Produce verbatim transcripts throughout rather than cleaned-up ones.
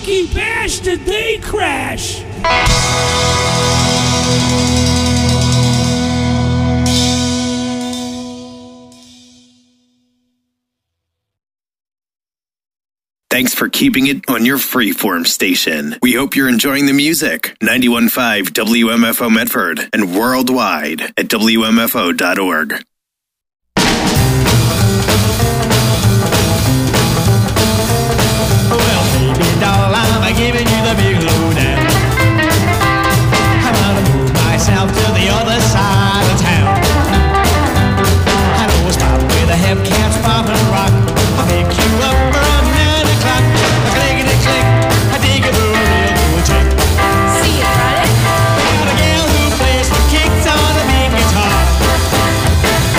Monkey Bash the Day Crash. Thanks for keeping it on your freeform station. We hope you're enjoying the music. ninety-one point five W M F O Medford and worldwide at W M F O dot org. Well, baby doll, I'm giving you the big lowdown. I'm gonna move myself to the other side of town. I know a spot where the hepcats pop and rock. I'll pick you up around nine o'clock. A clickety click, I dig it for a real cool chick. See you Friday. I got a gal who plays the kicks on a big guitar.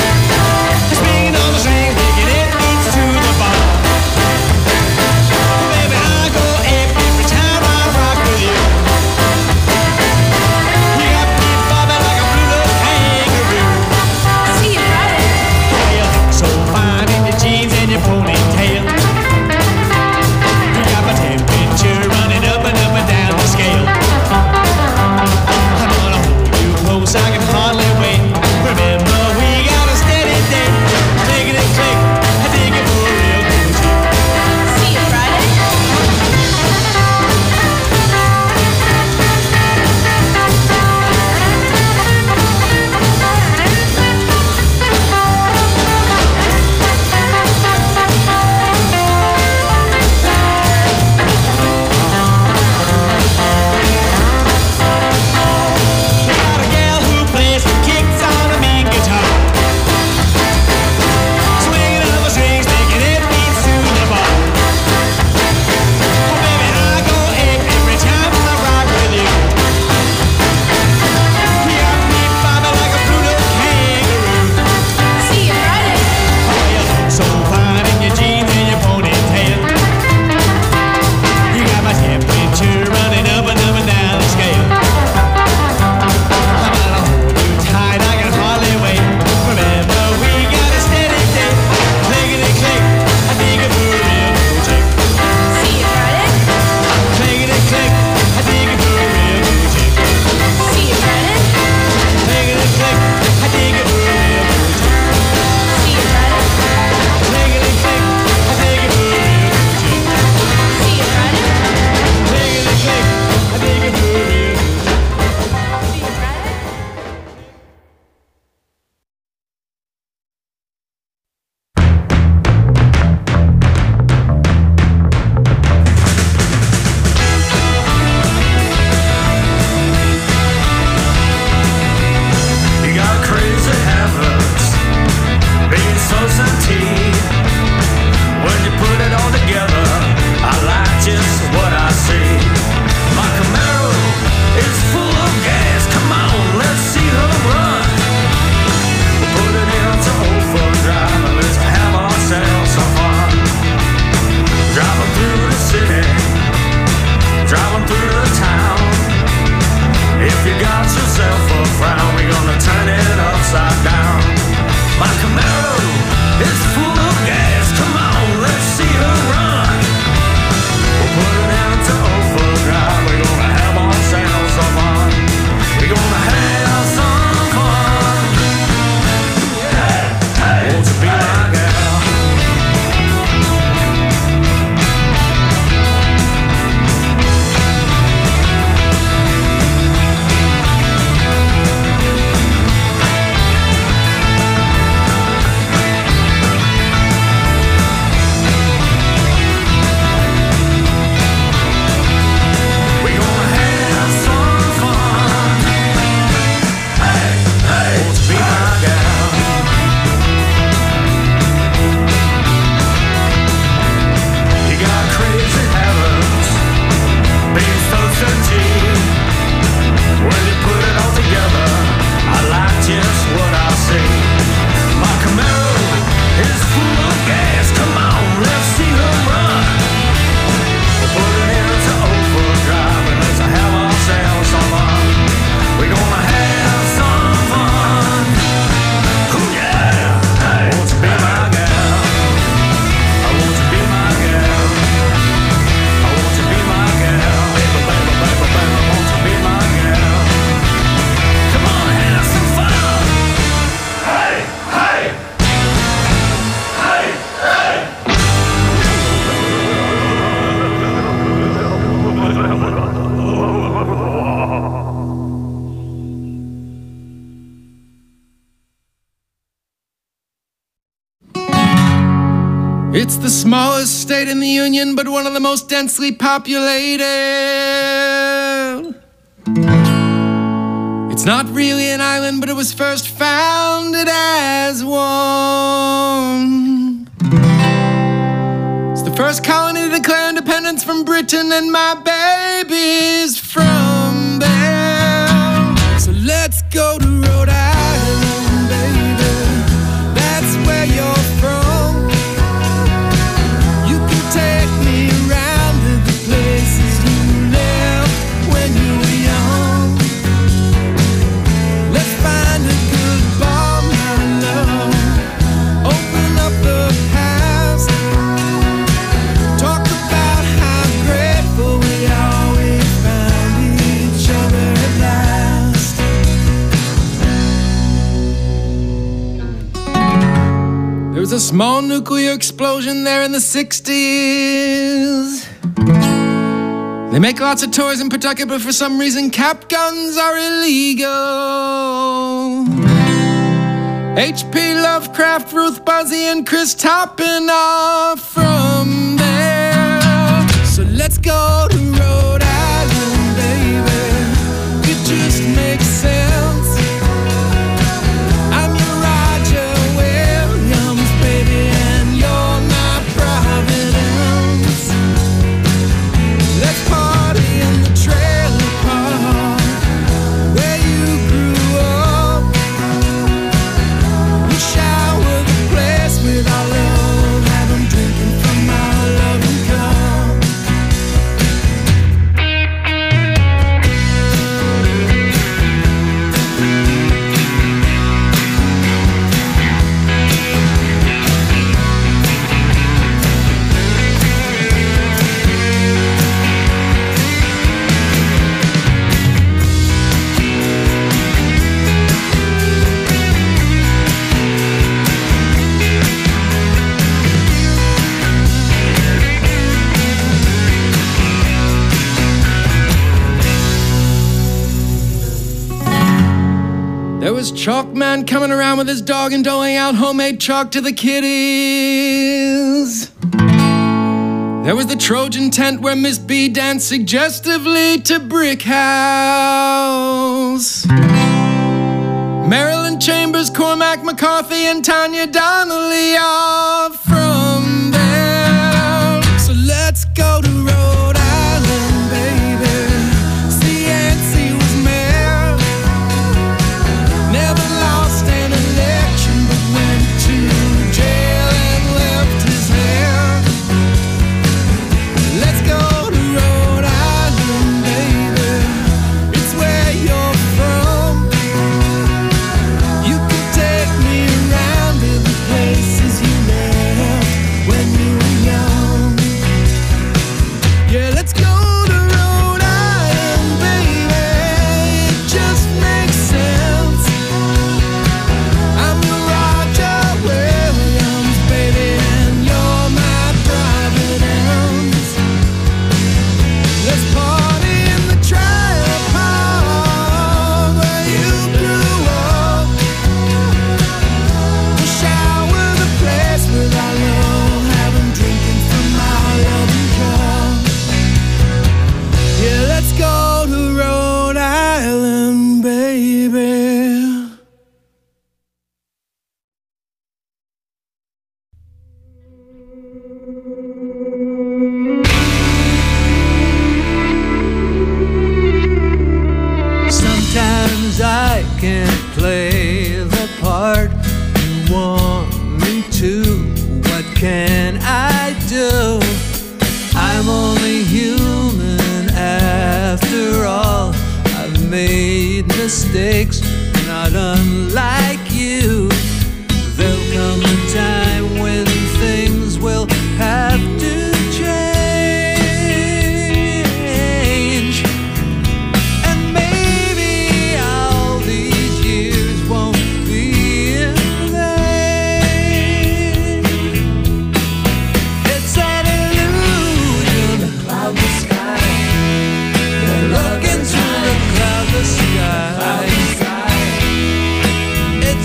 It's the smallest state in the Union, but one of the most densely populated. It's not really an island, but it was first founded as one. It's the first colony to declare independence from Britain, and my baby's from there. So let's go to Rhode Island, baby. That's where you're from. There was a small nuclear explosion there in the sixties. They make lots of toys in Pawtucket, but for some reason cap guns are illegal. H P Lovecraft, Ruth Buzzy, and Chris Toppin are from there. So let's go to Rhode Island, baby. It just makes sense. There was Chalkman coming around with his dog and doling out homemade chalk to the kiddies. There was the Trojan tent where Miss B danced suggestively to Brick House. Marilyn Chambers, Cormac McCarthy, and Tanya Donnelly are from there. So let's go to Rhode Island, baby. See, Yancey was mayor. Never lost an election, but went to jail and left his hair. Let's go to Rhode Island, baby. It's where you're from. You can take me around to the places you left when you were young. Yeah, let's go to Rhode Island, baby. It just makes sense. I'm your Roger Williams, baby, and you're my Providence. Let's party in the trailer park where you grew up. We'll shower the place with our love, have 'em drinking from our loving cup. Yeah, let's go to Rhode Island, baby. Sometimes I can't play the part you want me to. What can I do? I'm only human after all. I've made mistakes, not unlike you. There'll come a time when things will have to change. And maybe all these years won't be in vain. It's an illusion. Cloudless sky. Look into the cloudless sky. It's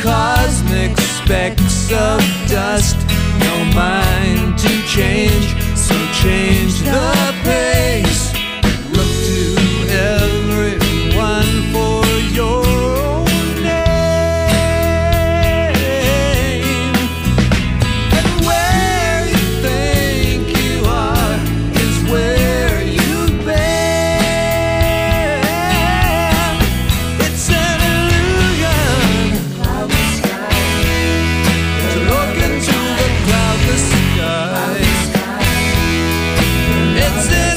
cosmic specks of dust. No mind to change, so change the pace. Look to everyone for your own name. And where you think you are is where you've been. It's an illusion to look into the cloudless sky. It's an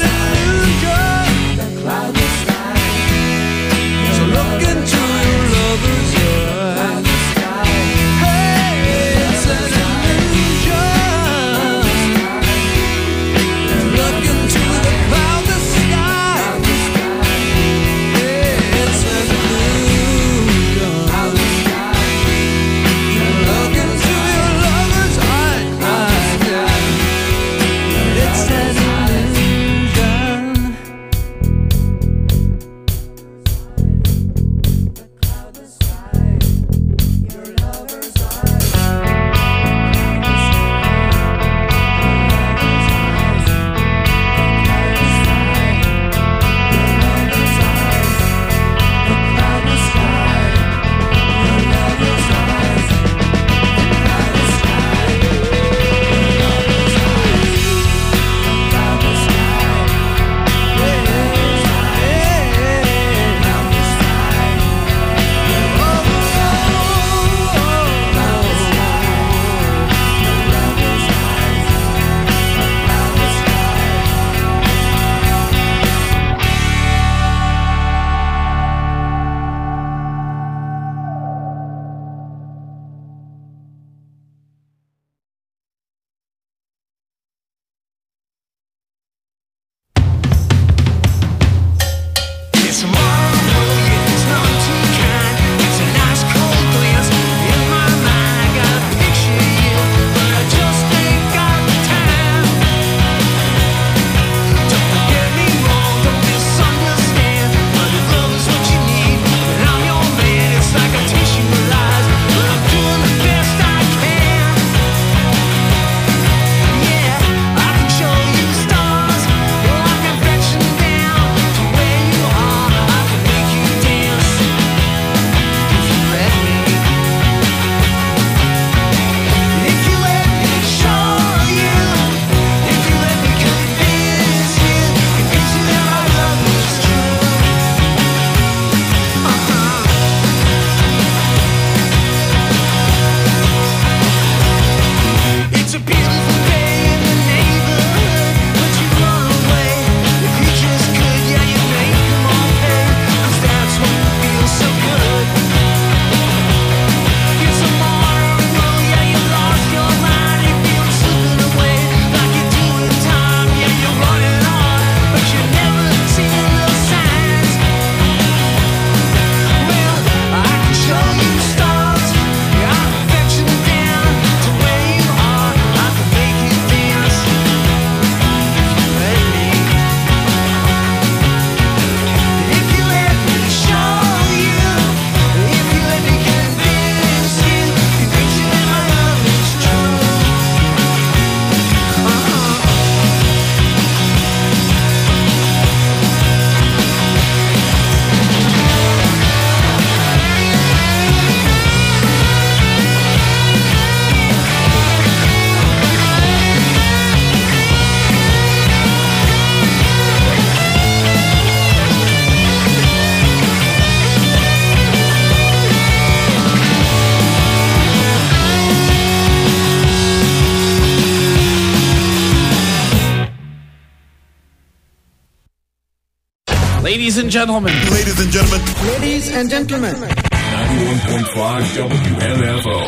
Ladies and gentlemen. Ladies and gentlemen. Ladies and gentlemen. ninety-one point five W M F O.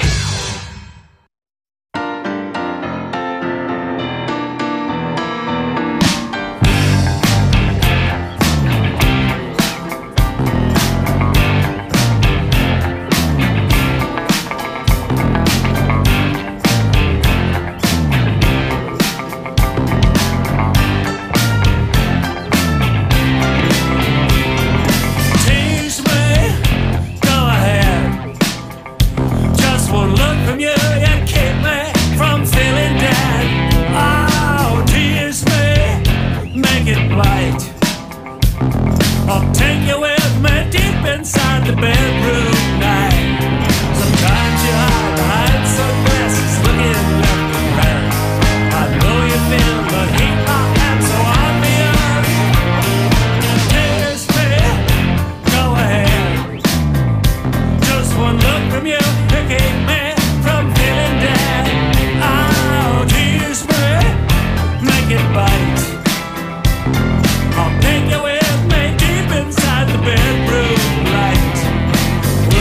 Tease me, go ahead. I'll take you with me deep inside the bedroom night. Sometimes you hide behind sunglasses, looking left and right. I know you feel the heat I am so obvious. Taste me, go ahead. Just one look from you to keep me from feeling dead. Oh, tease me, make it bite. I'll take you with me deep inside the bedroom light.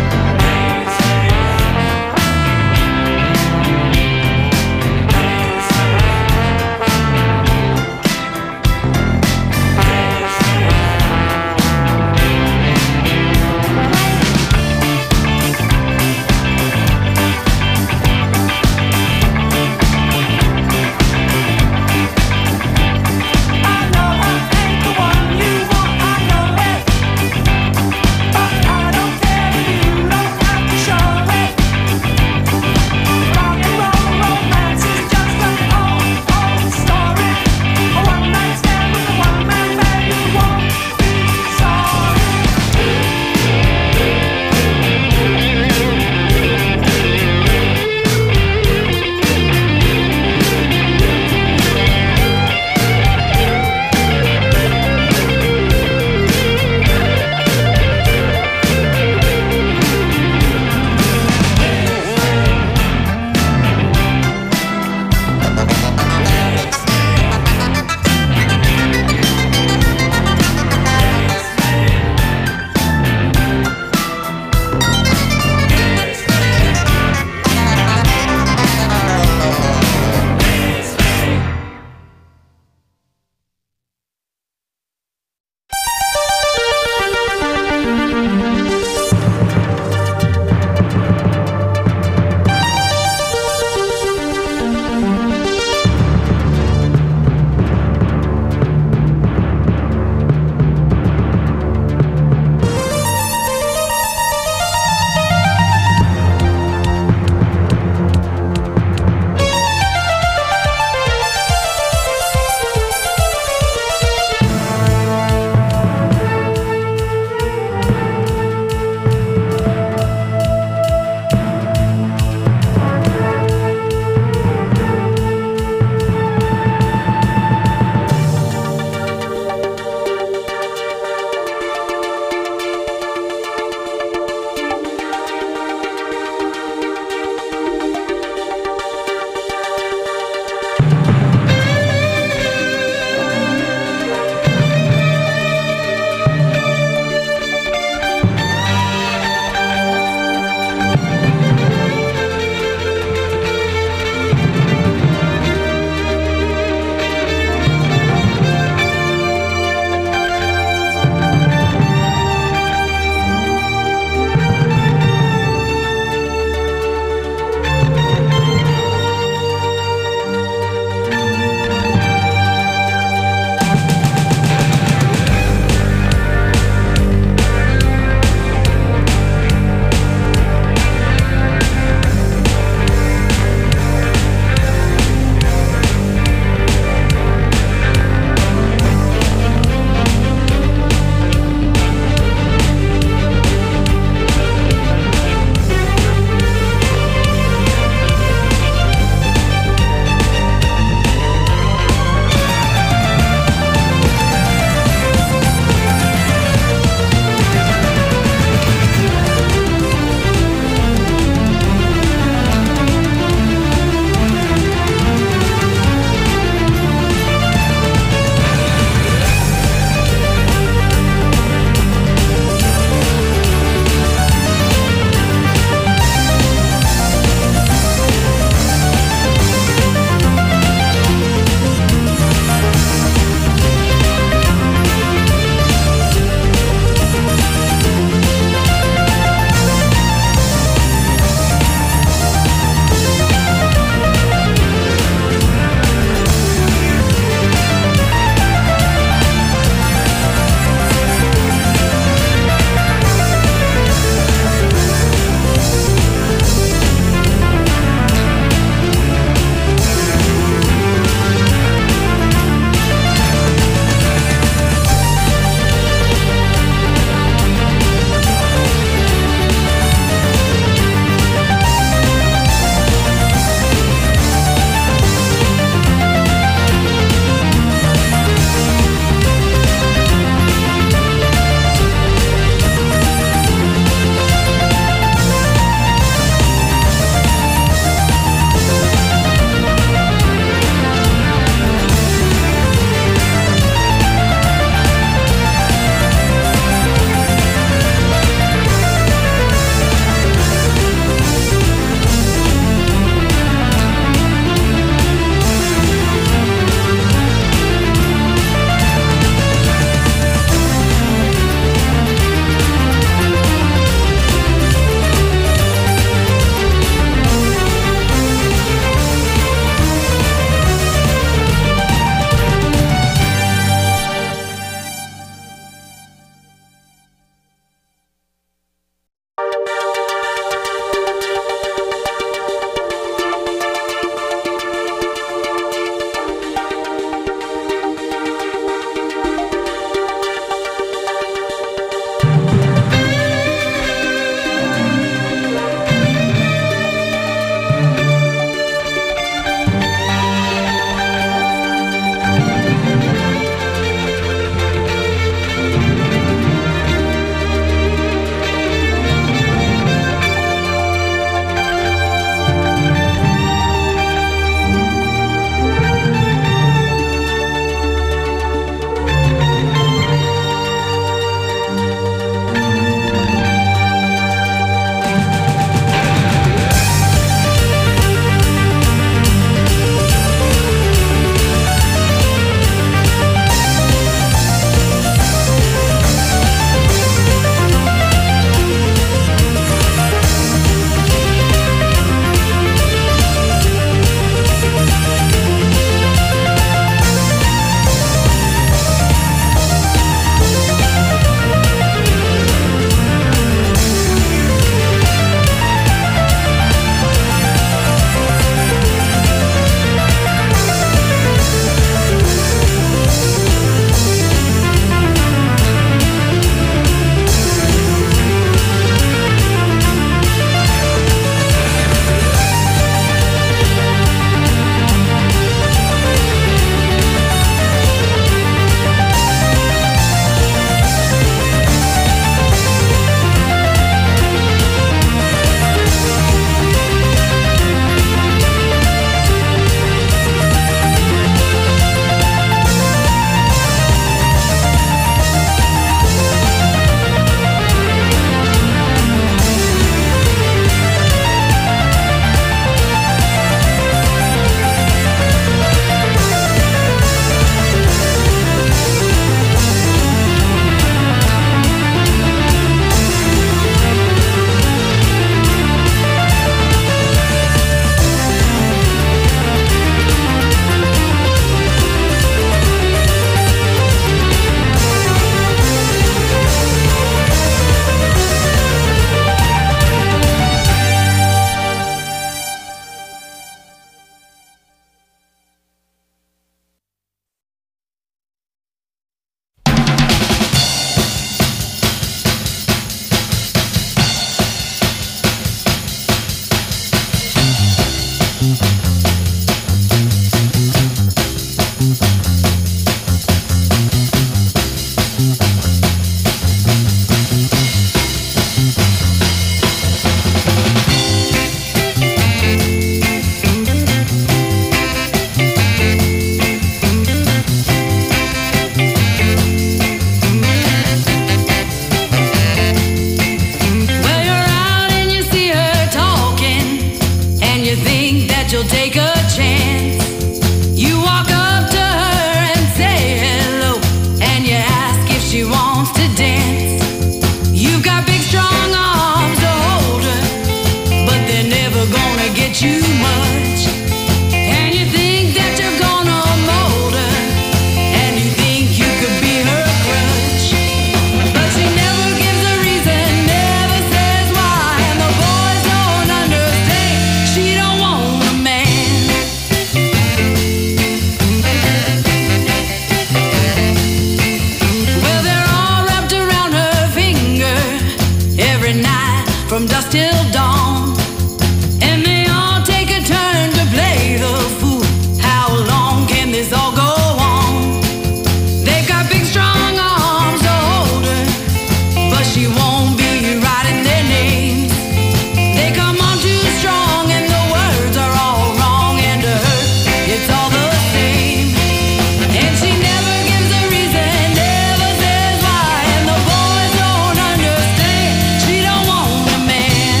from dusk till dawn. And they all take a turn to play the fool. How long can this all go on? They got big strong arms to hold her, but she won't be writing their names. They come on too strong and the words are all wrong, and to her it's all the same. And she never gives a reason, never says why, and the boys don't understand. She don't want a man.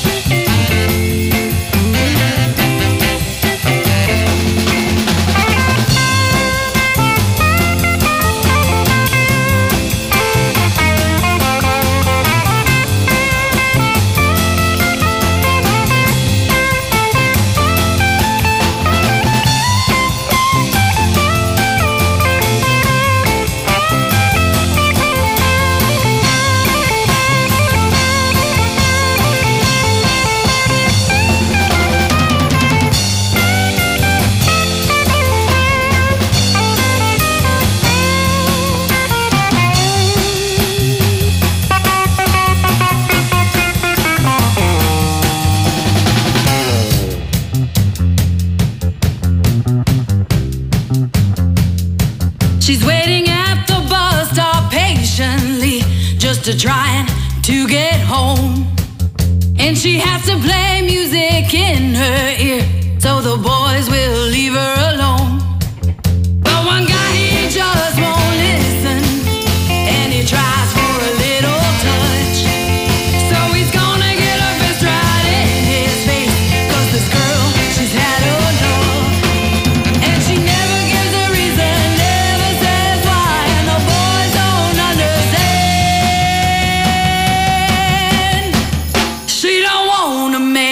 She's waiting at the bus stop patiently, just to try to get home. And she has to play music in her ear, so the boys will leave her alone. But one guy, he just won't listen, and he tries for a little touch. So he's gonna get a fist right in his face, 'cause this girl, she's had enough. And she never gives a reason, never says why, and the boys don't understand. She don't want a man.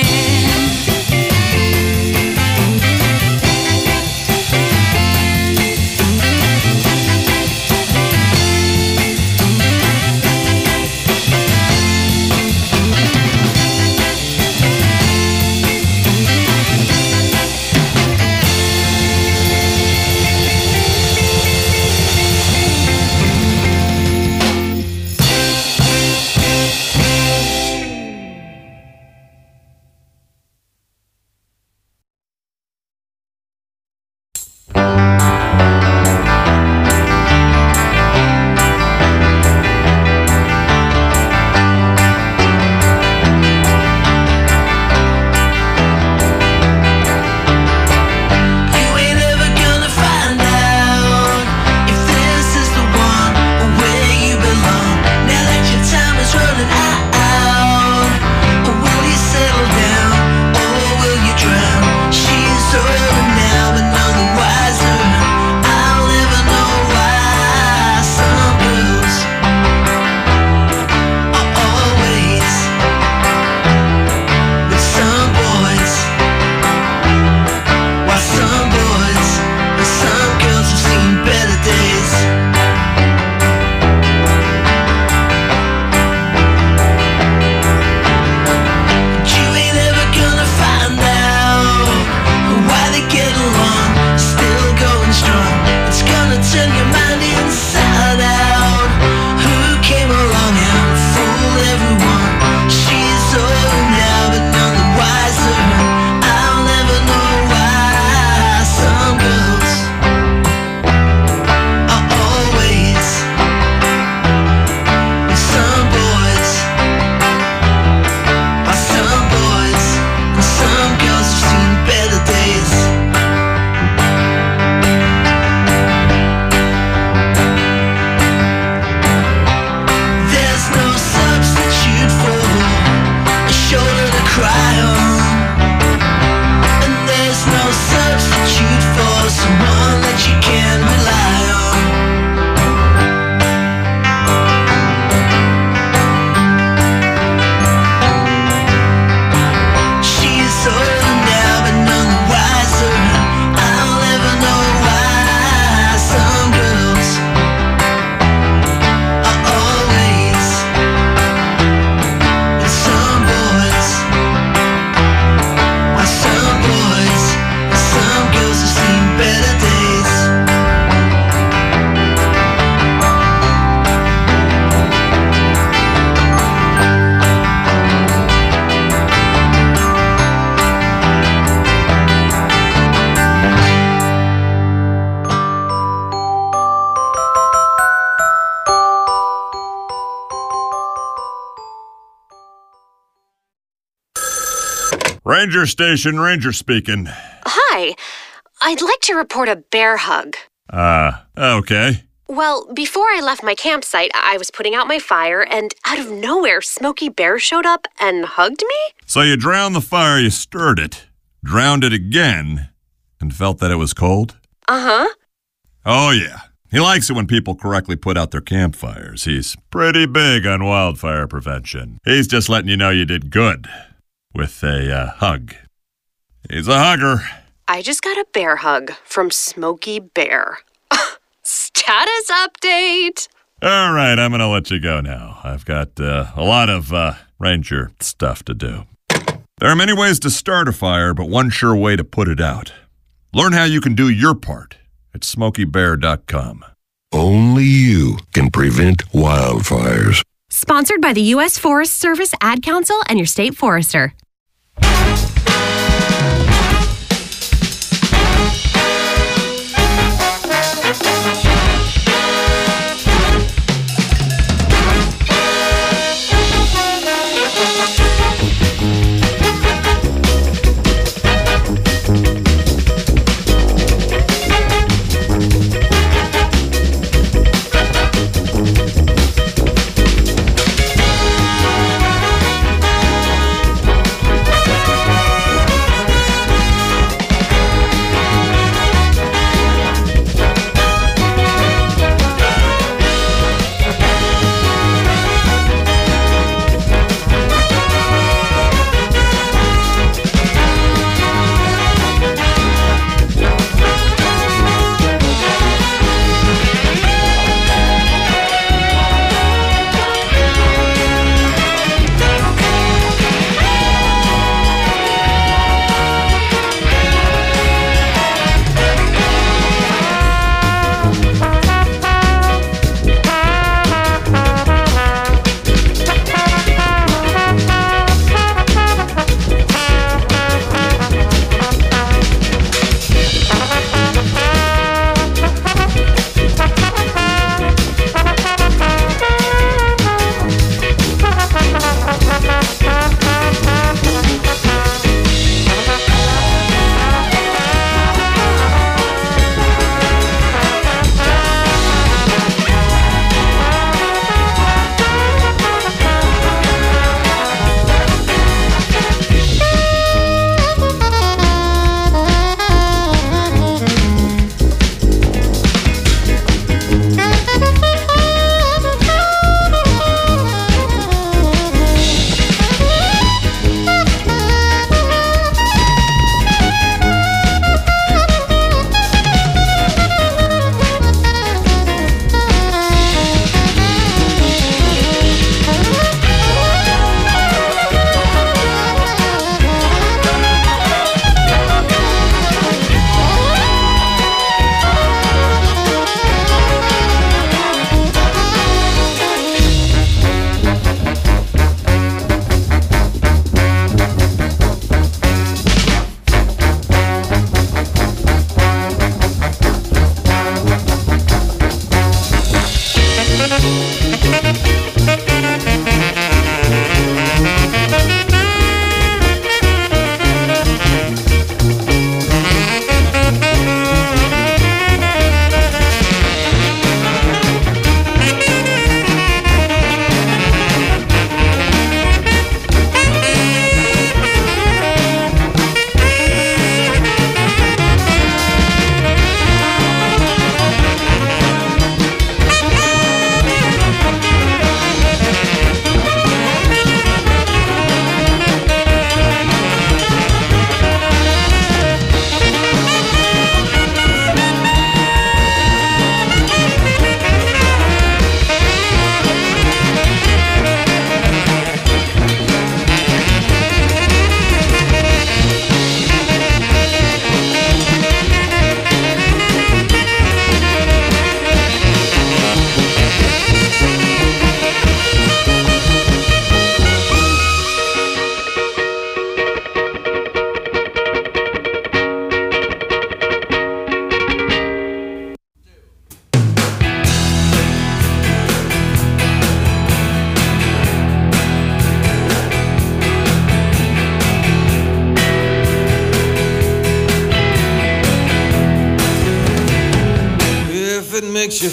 Ranger Station, Ranger speaking. Hi. I'd like to report a bear hug. Uh, okay. Well, before I left my campsite, I was putting out my fire, and out of nowhere, Smokey Bear showed up and hugged me? So you drowned the fire, you stirred it, drowned it again, and felt that it was cold? Uh-huh. Oh, yeah. He likes it when people correctly put out their campfires. He's pretty big on wildfire prevention. He's just letting you know you did good with a uh, hug. He's a hugger. I just got a bear hug from Smokey Bear. Status update! All right, I'm going to let you go now. I've got uh, a lot of uh, ranger stuff to do. There are many ways to start a fire, but one sure way to put it out. Learn how you can do your part at smokey bear dot com. Only you can prevent wildfires. Sponsored by the U S Forest Service, Ad Council, and your state forester.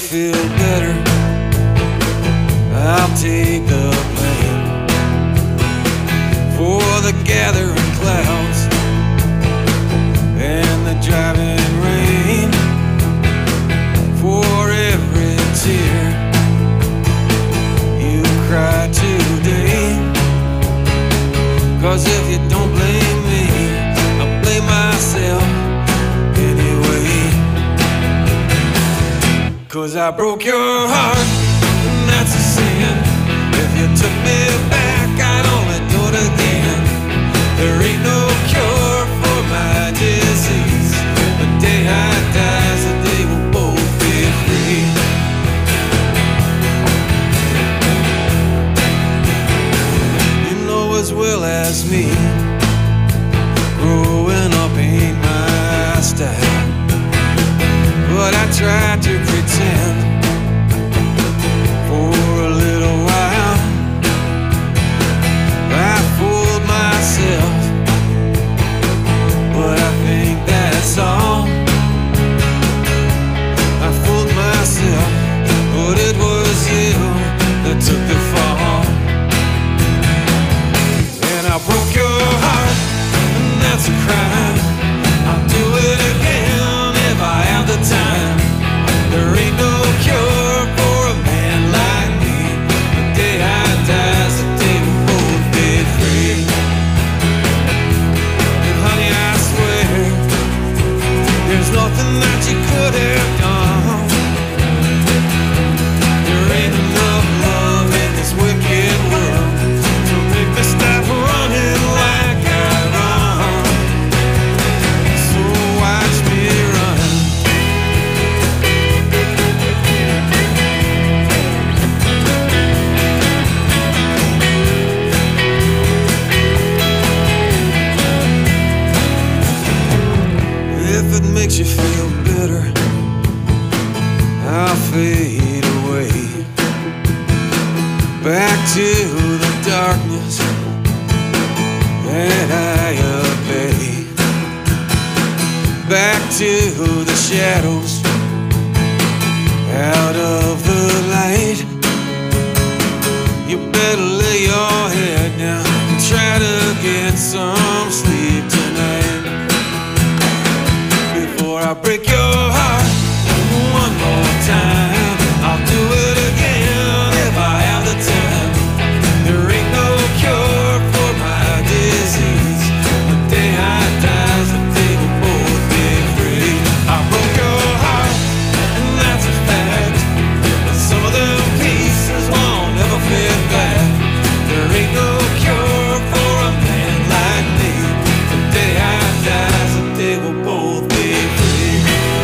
feel better, I'll take the blame for the gathering clouds and the driving rain, for every tear you cry today. 'Cause if you don't blame me, I'll blame myself anyway. 'Cause I broke your heart, and that's a sin. If you took me back, I'd only do it again. There ain't no cure for my disease. The day I die, the day we'll both be free. You know as well as me, growing up ain't my style. But I tried to pretend for a little while. I fooled myself, but I think that's all. I fooled myself, but it was you that took the fall. And I broke your heart, and that's a crime. I'll do it again if I have the time. There ain't no cure for a man like me. The day I die is the day we'll both be free. And honey, I swear, there's nothing that you could have done. There ain't enough love in this wicked world to make me stop running like I run. So watch me run. If it makes you feel better, I'll fade away back to the darkness that I obey, back to the shadows, out of the light. You better lay your head down and try to get some sleep tonight. Before I break your heart one more time, I'll do it again if I have the time. There ain't no cure for my disease. The day I die is the day we'll both be free. I broke your heart, and that's a fact. But some of them pieces won't ever fit back. There ain't no cure for a man like me. The day I die is the day we'll both be free.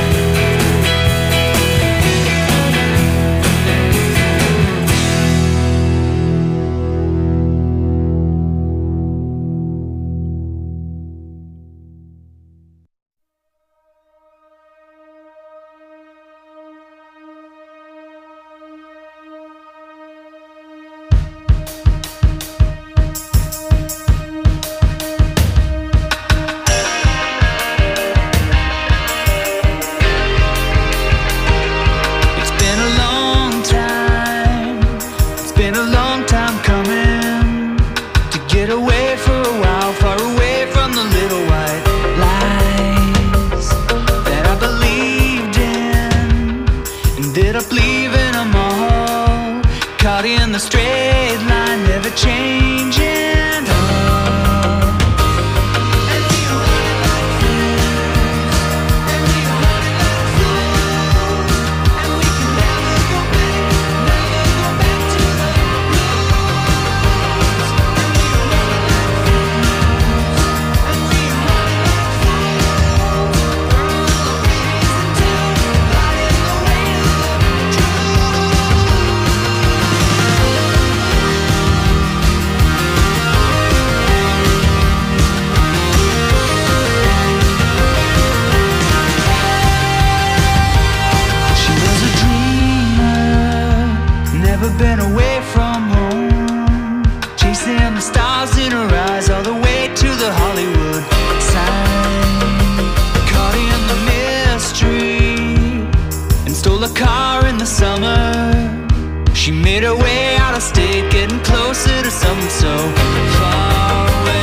so far away.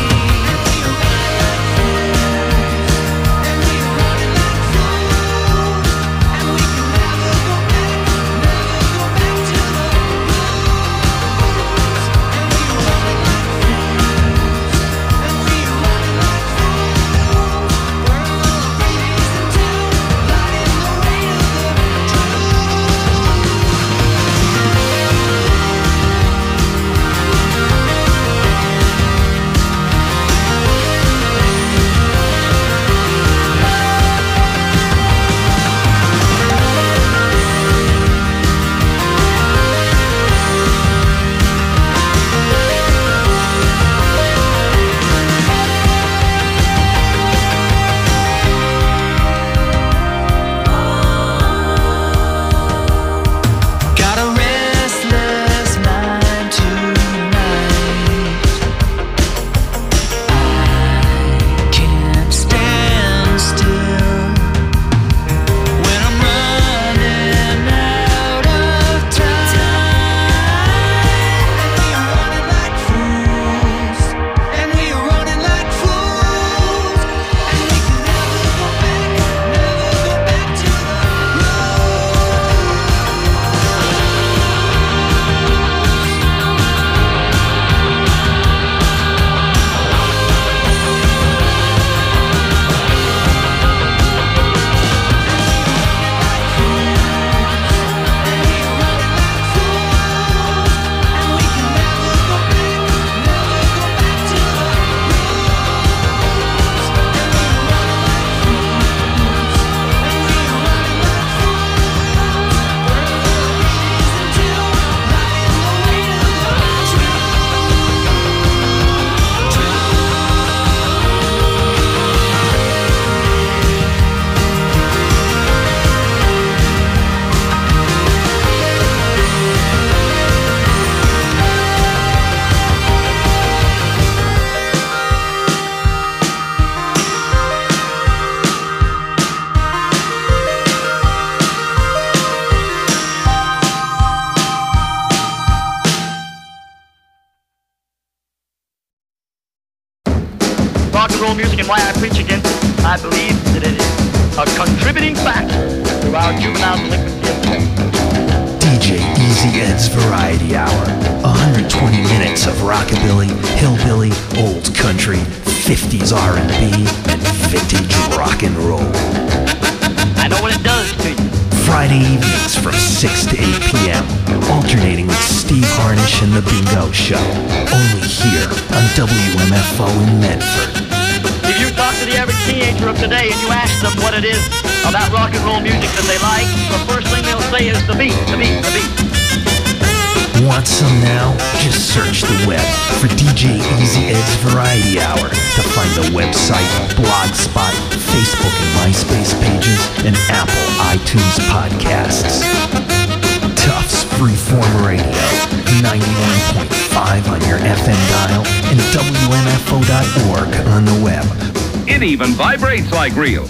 rock and roll music and why I preach against it, I believe that it is a contributing factor to our juvenile delinquency. D J Easy Ed's Variety Hour. one hundred twenty minutes of rockabilly, hillbilly, old country, fifties R and B, and vintage rock and roll. I know what it does to you. Friday evenings from six to eight p.m. Alternating with Steve Harnish and The Bingo Show. Only here on W M F O in Medford. If you talk to the average teenager of today and you ask them what it is about rock and roll music that they like, the first thing they'll say is the beat, the beat, the beat. Want some now? Just search the web for D J Easy Ed's Variety Hour to find the website, Blogspot, Facebook and MySpace pages, and Apple iTunes podcasts. Tufts Freeform Radio, ninety-one point five on your F M dial, and W M F O dot org on the web. It even vibrates like real.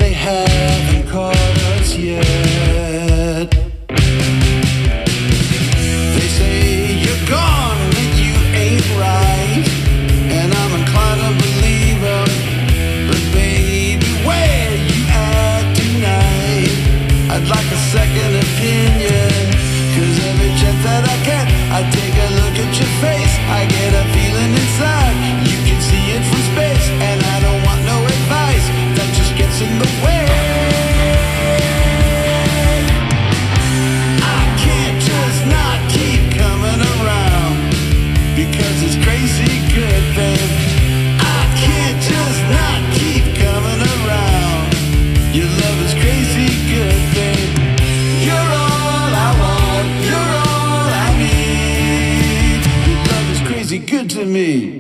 they haven't caught us yet. They say you're gone, that you ain't right, and I'm inclined to believe them. But baby, where you at tonight? I'd like a second opinion, cause every chance that I get, I take a look at your face. I get a feeling inside, you can see it from space, and I don't want no advice that just gets in the way. I can't just not keep coming around, because it's crazy good, babe. I can't just not keep coming around. Your love is crazy good, babe. You're all I want, you're all I need. Your love is crazy good to me.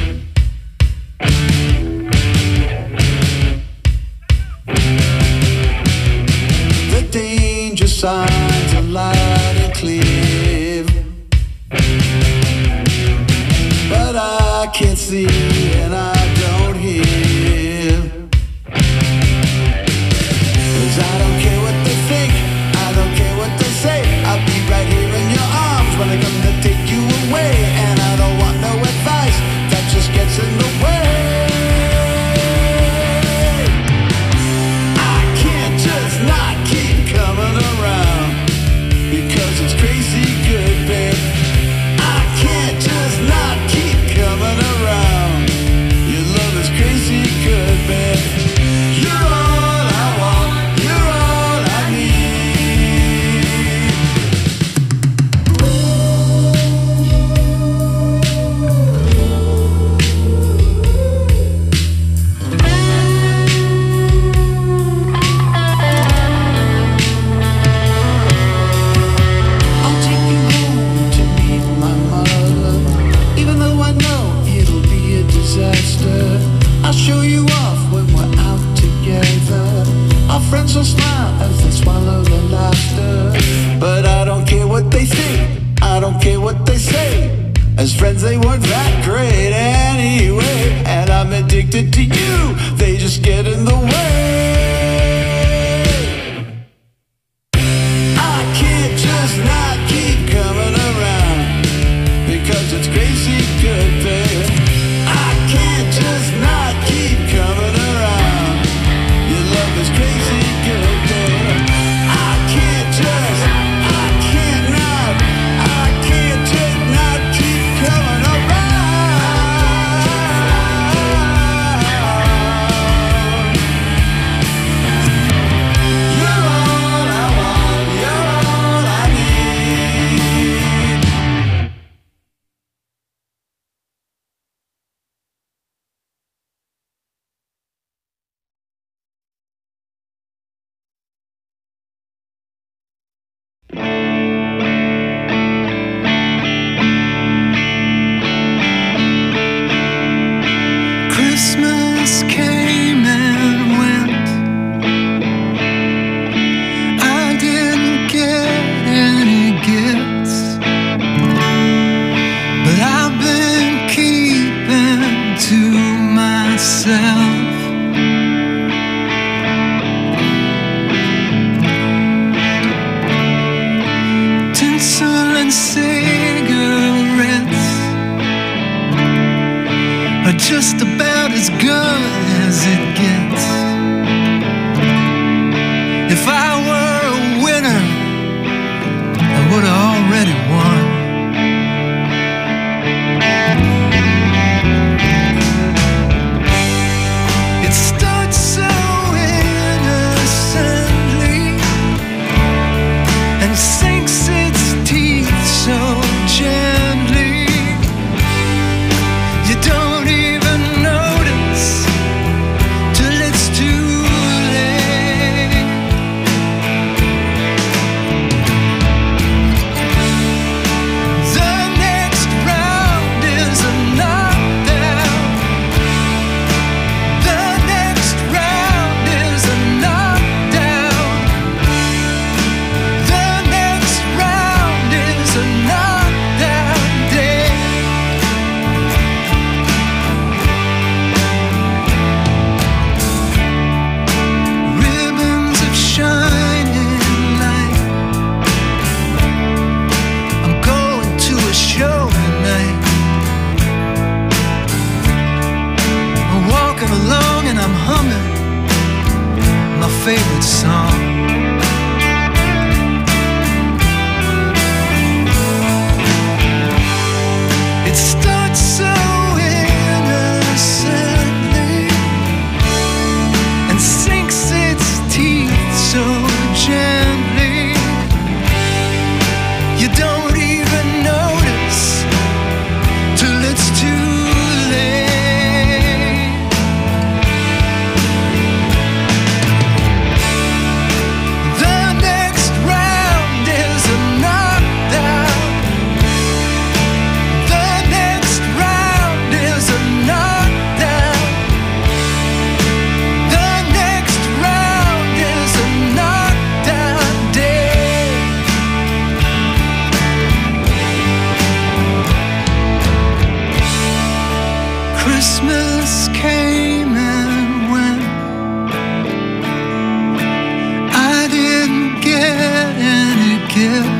The danger signs are loud and clear, but I can't see and I don't hear. Cause I don't care what they think, I don't care what they say. I'll be right here in your arms when I come to take you away. And I don't want no advice that just gets in the way. I can't just not keep coming around, because it's crazy good, babe. I can't just not keep coming around. Your love is crazy good, babe. You're all I want, you're all I need. I'll take you home to meet my mother, even though I know it'll be a disaster. I'll show you off when we're out together. Our friends will smile as they swallow their laughter. But I don't care what they think, I don't care what they say. As friends they weren't that great anyway. And I'm addicted to you, they just get in the way. I can't just not keep coming around, because it's crazy good, babe. I can't just not keep coming around. Your love is crazy good, babe. I can't just, I can't not, I can't just not keep coming around. You're all I want, you're all I need. Christmas came and went. I didn't get any gifts, but I've been keeping to myself. Tinsel and cigarettes are just about as good as it gets. If I were a winner, I would have already won. It starts so innocently and sinks its teeth so gently. You don't even know favorite song. It starts so innocently and sinks its teeth so gently. You don't even notice till it's too late. The next round is a knockdown. The next round is a knockdown. The next round is a knockdown day. Christmas came and went. I didn't get any gift.